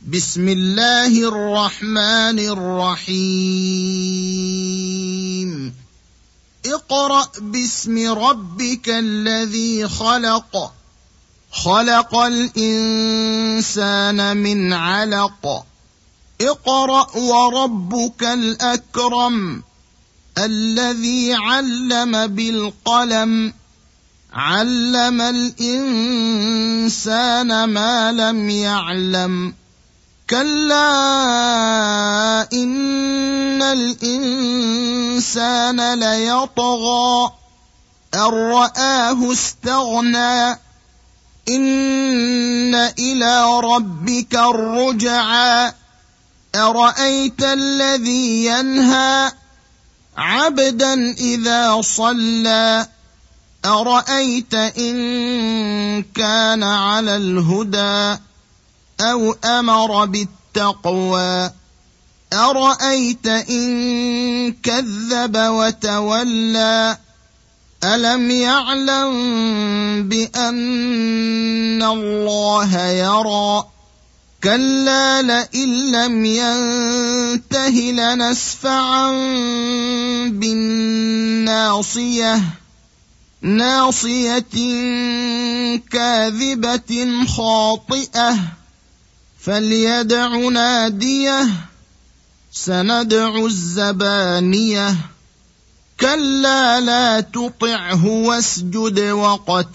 بسم الله الرحمن الرحيم اقرأ باسم ربك الذي خلق خلق الإنسان من علق اقرأ وربك الأكرم الذي علم بالقلم علم الإنسان ما لم يعلم كلا إن الإنسان ليطغى أن رآه استغنى إن إلى ربك الرجعى أرأيت الذي ينهى عبدا إذا صلى أرأيت إن كان على الهدى أو أمر بالتقوى أرأيت إن كذب وتولى ألم يعلم بأن الله يرى كلا لئن لم ينته لنسفعا بالناصية ناصية كاذبة خاطئة فليدع ناديه سندع الزبانية كلا لا تطعه واسجد وقترب